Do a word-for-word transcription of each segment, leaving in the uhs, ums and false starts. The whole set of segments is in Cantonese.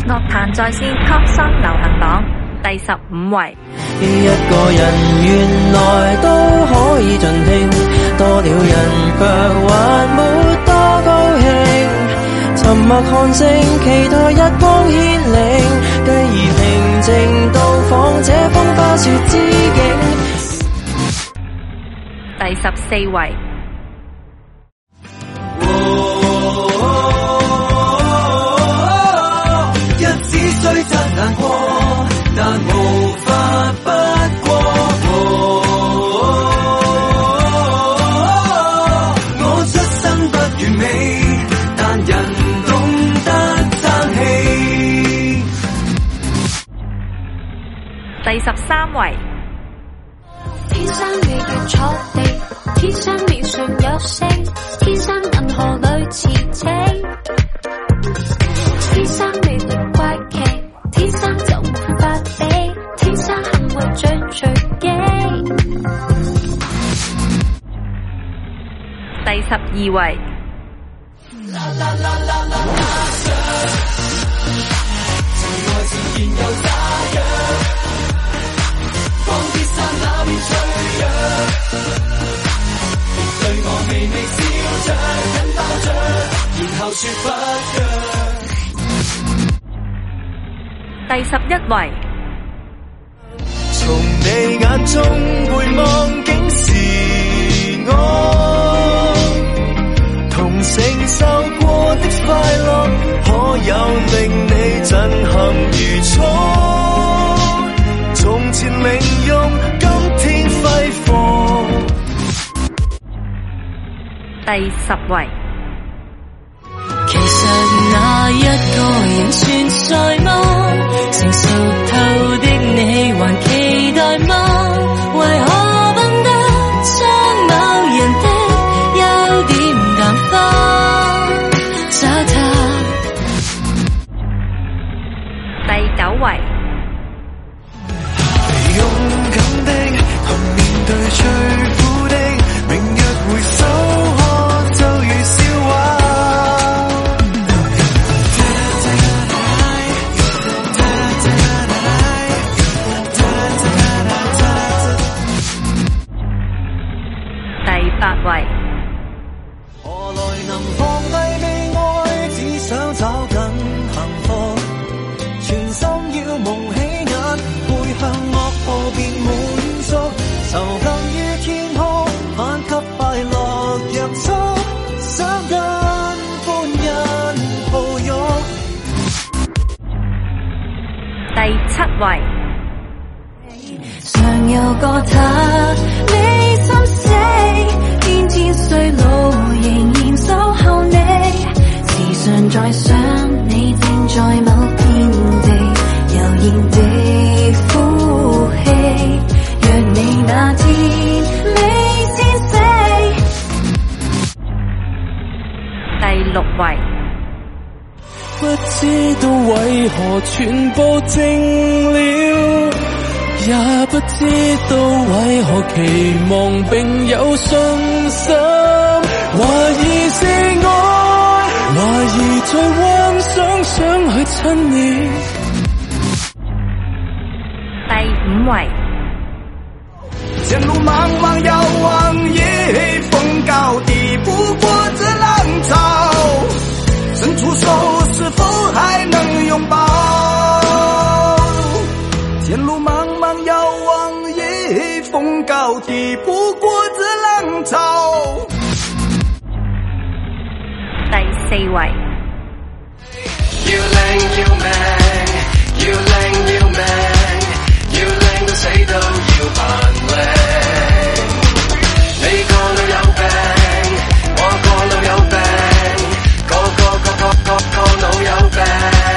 樂壇在線 Top 新流行榜第十五位。 一個人原來都可以盡興，多了人卻還沒多高興。沉默看星，期待日光牽領，繼而平靜到訪這風花雪之境。 第十四位。 日子雖則難過，但無法不過。我出身不完美，但人懂得爭氣。 第十三位。 天生你要坐地，天生面上有星，天生銀河裏持情，天生魅力怪奇，天生就無法比，天生行為最隨機。 第十二位。啦啦啦啦啦啦情愛自然又咋樣，放啲山那邊脆弱，對我微微笑着緊抱着，然後說不腳。 第十一位。 從你眼中回望竟是我，同承受過的快樂，可有令你震撼如初？從前零用，今天揮霍。 第十位。 其實那一個人算什麼？成熟透的你還期待嗎？為何笨得將某人的優點淡化？找他。 第九位。 勇敢的同面對最苦的，明日回首可就如笑話。 第八位。 何來能放低悲哀，只想找緊幸福，全心要蒙起眼，背向惡報便滿足，仇恨於天空，反給快樂約束，想跟歡欣抱擁。 第七位。 常有個他，你心死，天天衰老仍然守候你，時常在想你正在某天地悠然地呼氣，若你那天未先死。 第六位。 不知道為何全部靜了，也不知道為何期望並有信心，懷疑是愛，懷疑在幻想想去親你。 第五位。 前路茫茫遙望，也風高抵不過這浪潮，伸出手是否還能擁抱？前路茫茫遙望，也風高抵不過這浪潮。 第四位。 要靚要命，要靚要命，要靚到死都要扮靚。你個腦有病，我個腦有病，個個個個個個腦有病。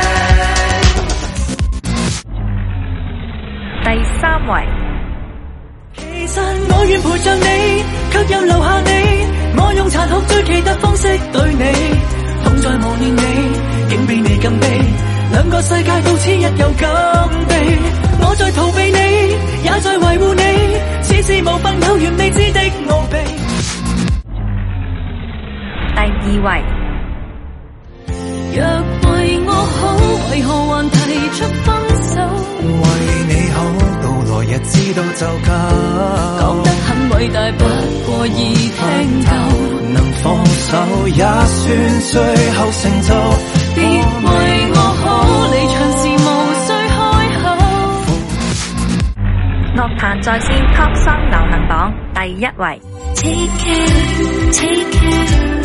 第三位。 其實我願陪着你，卻又留下你，我用殘酷最奇特方式對你，痛在無念你，竟比你更悲，兩個世界到此一遊咁地，我在逃避你，也在維護你，似是無份有緣未知的奧秘。 第二位。 若為我好。 為何還提出分手？ 為你好，到來日知道就夠。 講得很偉大，不過易聽夠。 能放手也算最後成就。 別為我好，離場時無需開口。 樂壇在線 Top Song 流行榜第一位。 Take care, take care